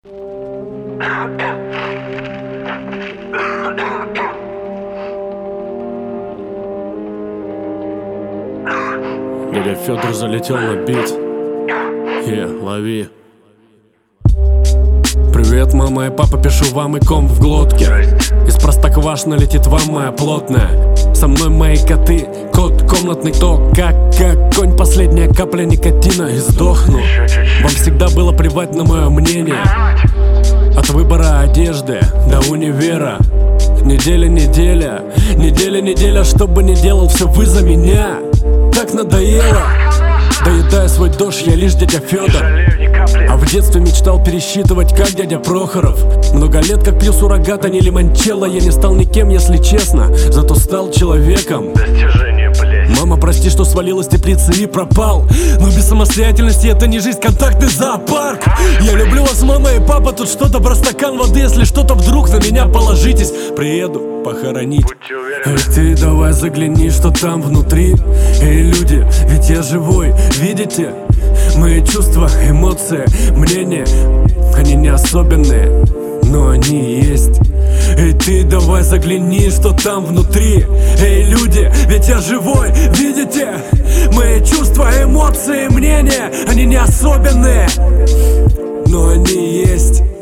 Дядя Федор залетел на бит. Лови. Привет, мама и папа, пишу вам и ком в глотке. Из Простоквашино летит вам моя плотная. Со мной мои коты, кот комнатный, то как конь, последняя капля никотина и сдохну. Вам всегда было плевать на мое мнение. От выбора одежды до универа. Неделя, что бы ни делал, все вы за меня. Так надоело. Доедая свой дождь, я лишь дядя Федор. А в детстве мечтал пересчитывать, как дядя Прохоров. Много лет как пью суррогата, не лимончелло. Я не стал никем, если честно, зато стал человеком. Достижение, блядь. Мама, прости, что свалил из теплицы и пропал. Но без самостоятельности это не жизнь, контактный зоопарк. Я люблю вас, мама и папа, тут что-то про стакан воды. Если что-то вдруг на меня положитесь, приеду похоронить. Эй, ты давай загляни, что там внутри. Эй, люди, ведь я живой, видите? Мои чувства, эмоции, мнения, они не особенные, но они есть. Эй, ты давай загляни, что там внутри. Эй, люди, ведь я живой, видите? Мои чувства, эмоции, мнения, они не особенные, но они есть.